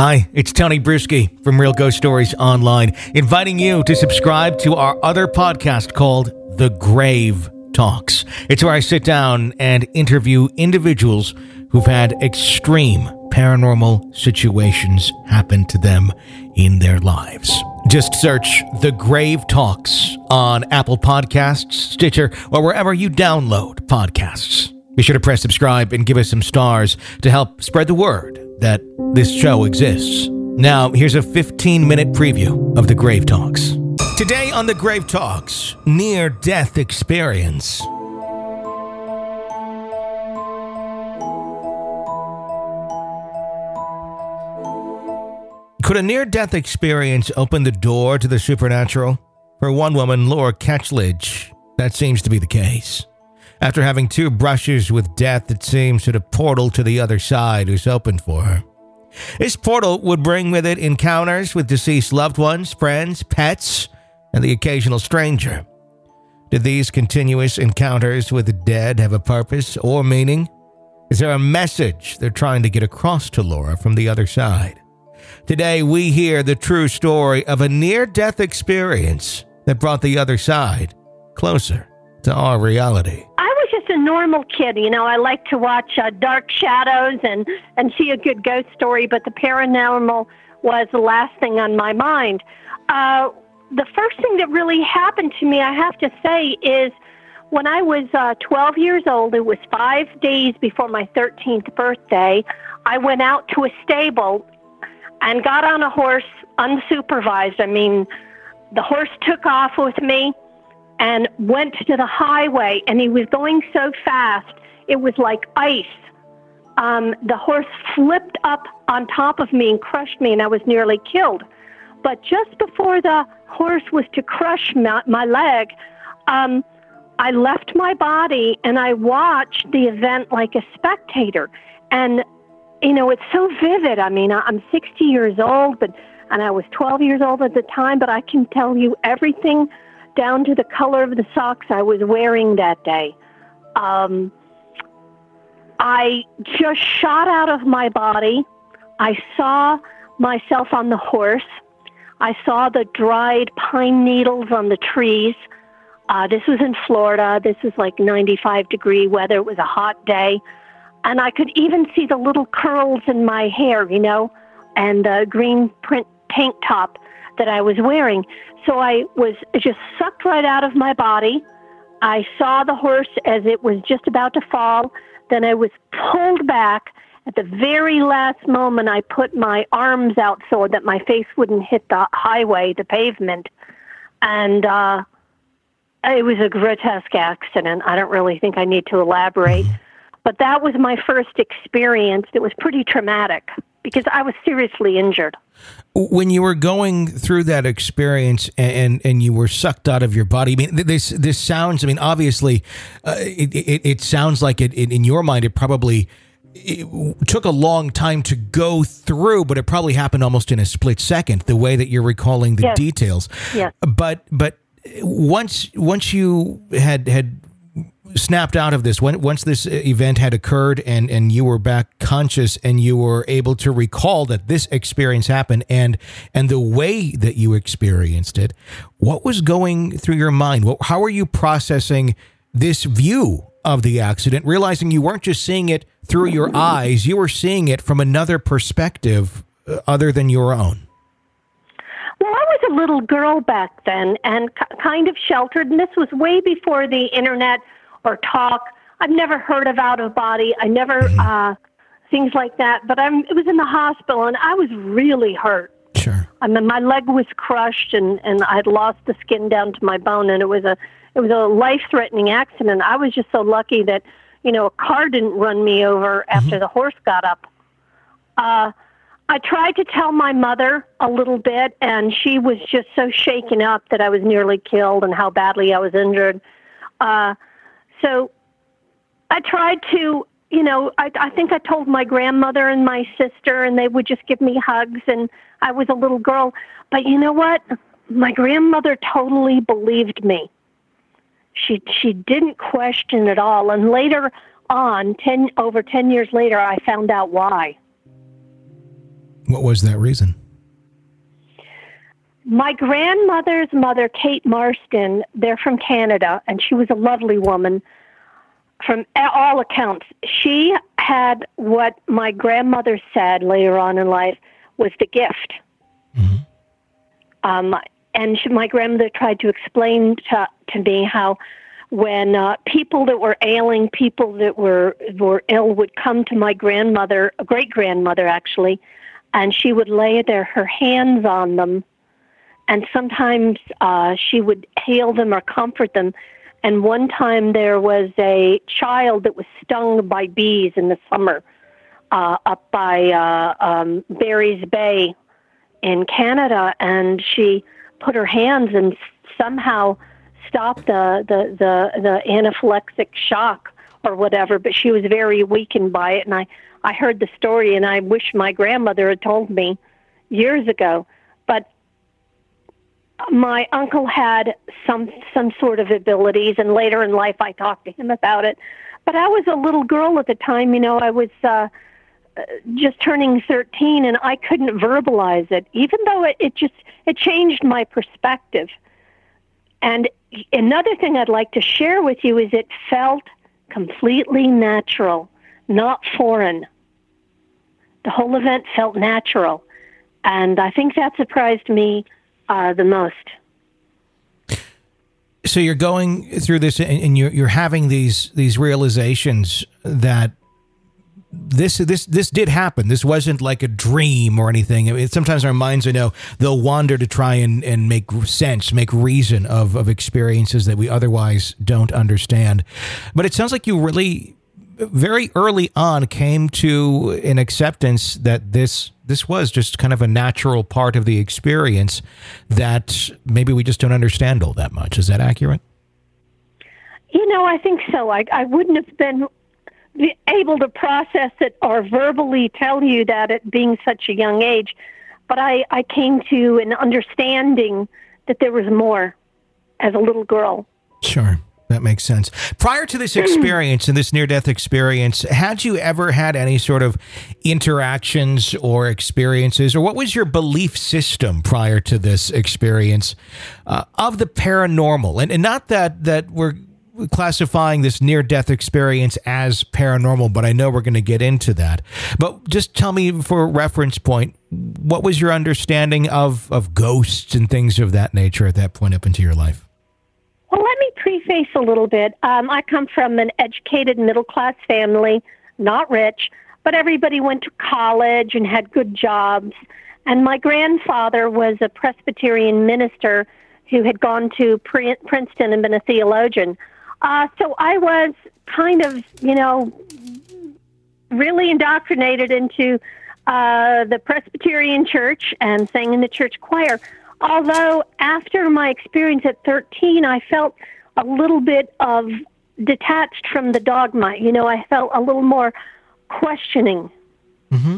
Hi, it's Tony Bruschi from Real Ghost Stories Online, inviting you to subscribe to our other podcast called The Grave Talks. It's where I sit down and interview individuals who've had extreme paranormal situations happen to them in their lives. Just search The Grave Talks on Apple Podcasts, Stitcher, or wherever you download podcasts. Be sure to press subscribe and give us some stars to help spread the word that this show exists. Now, here's a 15-minute preview of The Grave Talks. Today on The Grave Talks, near-death experience. Could a near-death experience open the door to the supernatural? For one woman, Laura Ketchledge, that seems to be the case. After having two brushes with death, it seems that a portal to the other side is opened for her. This portal would bring with it encounters with deceased loved ones, friends, pets, and the occasional stranger. Did these continuous encounters with the dead have a purpose or meaning? Is there a message they're trying to get across to Laura from the other side? Today, we hear the true story of a near-death experience that brought the other side closer to our reality. I was just a normal kid. You know, I like to watch Dark Shadows and see a good ghost story, but the paranormal was the last thing on my mind. The first thing that really happened to me, I have to say, is when I was 12 years old, it was 5 days before my 13th birthday, I went out to a stable and got on a horse unsupervised. I mean, the horse took off with me and went to the highway, and he was going so fast, it was like ice. The horse flipped up on top of me and crushed me, and I was nearly killed. But just before the horse was to crush my leg, I left my body, and I watched the event like a spectator. And, you know, it's so vivid. I mean, I'm 60 years old, and I was 12 years old at the time, but I can tell you everything down to the color of the socks I was wearing that day. I just shot out of my body. I saw myself on the horse. I saw the dried pine needles on the trees. This was in Florida. This was like 95-degree weather. It was a hot day. And I could even see the little curls in my hair, you know, and the green print tank top that I was wearing. So I was just sucked right out of my body. I saw the horse as it was just about to fall. Then I was pulled back. At the very last moment, I put my arms out so that my face wouldn't hit the highway, the pavement. And it was a grotesque accident. I don't really think I need to elaborate. But that was my first experience. It was pretty traumatic because I was seriously injured. When you were going through that experience and you were sucked out of your body, I mean, this sounds, I mean, obviously, it sounds like it in your mind, it probably took a long time to go through, but it probably happened almost in a split second, the way that you're recalling the details. Yes. But once you had snapped out of this, once this event had occurred and you were back conscious and you were able to recall that this experience happened and the way that you experienced it, what was going through your mind? How were you processing this view of the accident, realizing you weren't just seeing it through your eyes, you were seeing it from another perspective other than your own? Well, I was a little girl back then and kind of sheltered, and this was way before the internet or talk. I've never heard of out of body. I never, things like that. But it was in the hospital, and I was really hurt. Sure. I mean, my leg was crushed, and I'd lost the skin down to my bone, and it was a life-threatening accident. I was just so lucky that, you know, a car didn't run me over after the horse got up. I tried to tell my mother a little bit, and she was just so shaken up that I was nearly killed and how badly I was injured. So I tried to, you know, I think I told my grandmother and my sister, and they would just give me hugs, and I was a little girl. But you know what? My grandmother totally believed me. She didn't question at all. And later on, over 10 years later, I found out why. What was that reason? My grandmother's mother, Kate Marston, they're from Canada, and she was a lovely woman from all accounts. She had what my grandmother said later on in life was the gift. Mm-hmm. My grandmother tried to explain to me how when people that were ailing, people that were ill would come to my grandmother, a great-grandmother actually, and she would lay her hands on them. And sometimes she would heal them or comfort them. And one time there was a child that was stung by bees in the summer up by Barry's Bay in Canada. And she put her hands and somehow stopped the anaphylactic shock or whatever. But she was very weakened by it. And I heard the story, and I wish my grandmother had told me years ago. But my uncle had some sort of abilities, and later in life I talked to him about it. But I was a little girl at the time, I was just turning 13, and I couldn't verbalize it, even though it changed my perspective. And another thing I'd like to share with you is it felt completely natural, not foreign. The whole event felt natural, and I think that surprised me the most. So you're going through this, and you're having these realizations that this did happen. This wasn't like a dream or anything. Sometimes our minds, they'll wander to try and make sense, make reason of experiences that we otherwise don't understand. But it sounds like you really, very early on, came to an acceptance that this was just kind of a natural part of the experience that maybe we just don't understand all that much. Is that accurate? I think so. I wouldn't have been able to process it or verbally tell you that at being such a young age, but I came to an understanding that there was more as a little girl. Sure. That makes sense. Prior to this experience and this near-death experience, had you ever had any sort of interactions or experiences, or what was your belief system prior to this experience of the paranormal? And not that we're classifying this near-death experience as paranormal, but I know we're going to get into that. But just tell me, for a reference point, what was your understanding of ghosts and things of that nature at that point up into your life? Well, let me preface a little bit. I come from an educated middle-class family, not rich, but everybody went to college and had good jobs. And my grandfather was a Presbyterian minister who had gone to Princeton and been a theologian. So I was kind of, really indoctrinated into the Presbyterian church and sang in the church choir. Although after my experience at 13, I felt a little bit of detached from the dogma. I felt a little more questioning. Mm-hmm.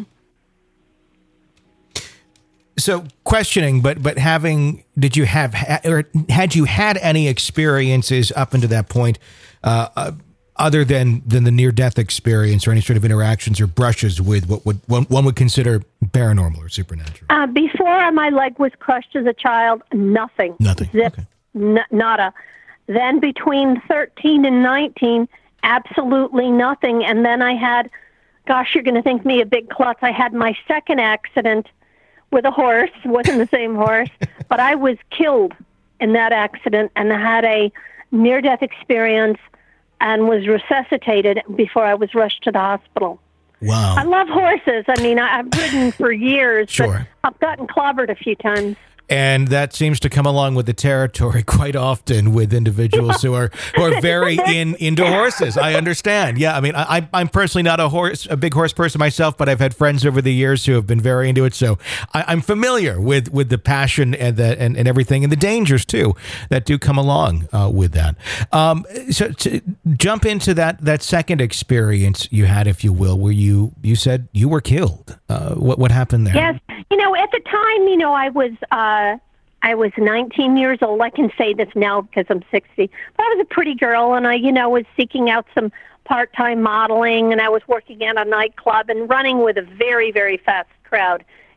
So questioning, but had you had any experiences up until that point, other than the near-death experience, or any sort of interactions or brushes with what one would consider paranormal or supernatural? Before my leg was crushed as a child, nothing. Nothing. Zip. Okay. Nada. Then between 13 and 19, absolutely nothing. And then I had, gosh, you're going to think me a big klutz. I had my second accident with a horse. It wasn't the same horse, but I was killed in that accident and had a near-death experience and was resuscitated before I was rushed to the hospital. Wow. I love horses. I mean, I've ridden for years, Sure. but I've gotten clobbered a few times. And that seems to come along with the territory quite often with individuals who are very into horses. I understand. Yeah, I mean, I'm personally not a big horse person myself, but I've had friends over the years who have been very into it. So I'm familiar with the passion and everything, and the dangers too that do come along with that. So to jump into that second experience you had, if you will, where you said you were killed. What happened there? Yes. At the time, I was 19 years old. I can say this now because I'm 60. But I was a pretty girl, and I, was seeking out some part-time modeling, and I was working at a nightclub and running with a very, very fast crowd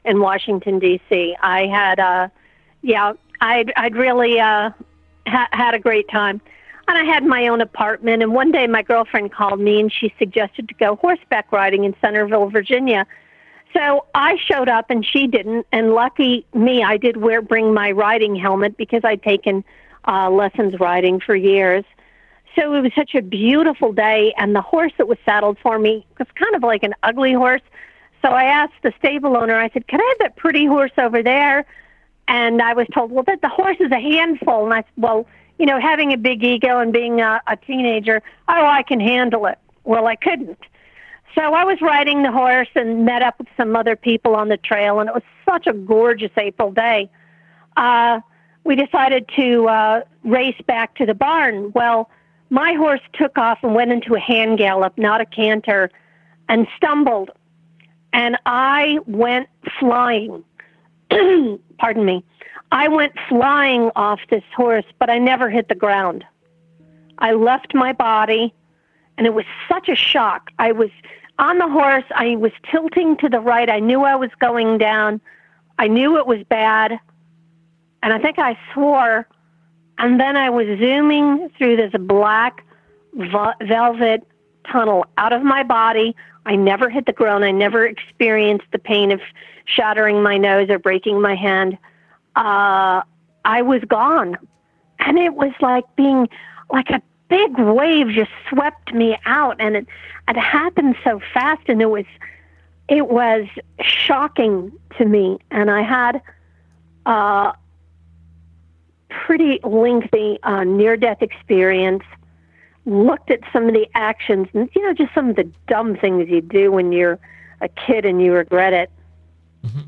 in Washington, D.C. I had, I'd really had a great time. And I had my own apartment. And one day my girlfriend called me and she suggested to go horseback riding in Centerville, Virginia. So I showed up and she didn't. And lucky me, I did bring my riding helmet because I'd taken lessons riding for years. So it was such a beautiful day. And the horse that was saddled for me was kind of like an ugly horse. So I asked the stable owner, I said, "Can I have that pretty horse over there?" And I was told, "Well, the horse is a handful." And I said, "Well, you know, having a big ego and being a teenager, I can handle it." Well, I couldn't. So I was riding the horse and met up with some other people on the trail, and it was such a gorgeous April day. We decided to race back to the barn. Well, my horse took off and went into a hand gallop, not a canter, and stumbled. And I went flying. Pardon me. I went flying off this horse, but I never hit the ground. I left my body, and it was such a shock. I was on the horse. I was tilting to the right. I knew I was going down. I knew it was bad, and I think I swore. And then I was zooming through this black velvet tunnel out of my body. I never hit the ground. I never experienced the pain of shattering my nose or breaking my hand. I was gone. And it was like being like a big wave just swept me out. And it happened so fast, and it was shocking to me. And I had a pretty lengthy near-death experience, looked at some of the actions, and, you know, just some of the dumb things you do when you're a kid and you regret it. Mm-hmm.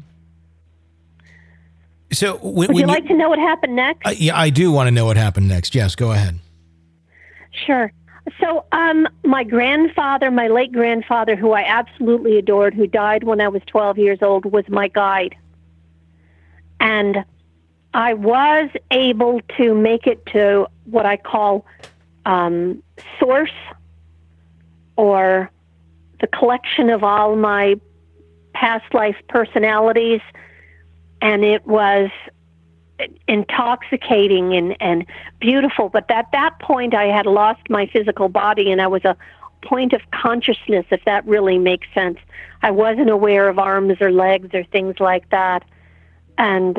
So would you like to know what happened next? Yeah, I do want to know what happened next. Yes, go ahead. Sure. So my grandfather, my late grandfather, who I absolutely adored, who died when I was 12 years old, was my guide. And I was able to make it to what I call source, or the collection of all my past life personalities. And it was intoxicating and beautiful. But at that point, I had lost my physical body, and I was a point of consciousness, if that really makes sense. I wasn't aware of arms or legs or things like that. And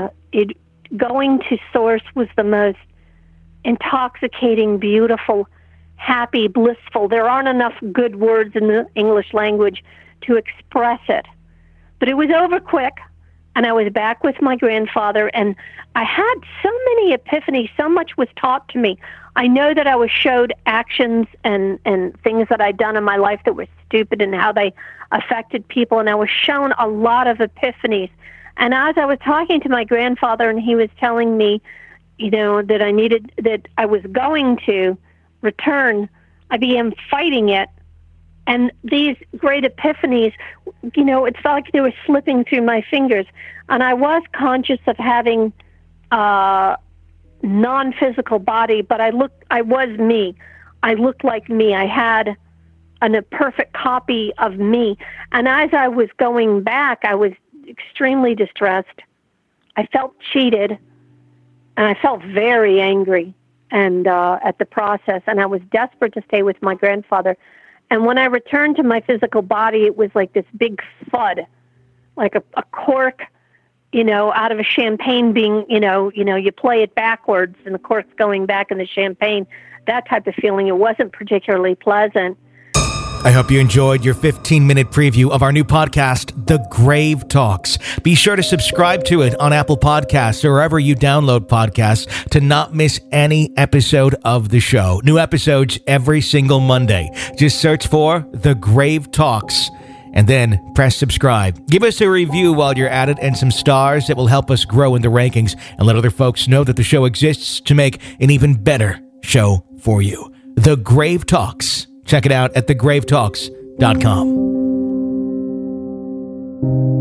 going to source was the most intoxicating, beautiful, happy, blissful. There aren't enough good words in the English language to express it. But it was over quick, and I was back with my grandfather, and I had so many epiphanies. So much was taught to me. I know that I was showed actions and things that I'd done in my life that were stupid and how they affected people, and I was shown a lot of epiphanies. And as I was talking to my grandfather, and he was telling me, you know, that I was going to return, I began fighting it. And these great epiphanies, you know, it's like they were slipping through my fingers. And I was conscious of having a non-physical body, but I was me. I looked like me. I had a perfect copy of me. And as I was going back, I was extremely distressed. I felt cheated, and I felt very angry and at the process. And I was desperate to stay with my grandfather. And when I returned to my physical body, it was like this big thud, like a cork, you know, out of a champagne being, you know, you play it backwards and the cork's going back in the champagne, that type of feeling. It wasn't particularly pleasant. I hope you enjoyed your 15-minute preview of our new podcast, The Grave Talks. Be sure to subscribe to it on Apple Podcasts or wherever you download podcasts to not miss any episode of the show. New episodes every single Monday. Just search for The Grave Talks and then press subscribe. Give us a review while you're at it and some stars that will help us grow in the rankings and let other folks know that the show exists to make an even better show for you. The Grave Talks. Check it out at thegravetalks.com.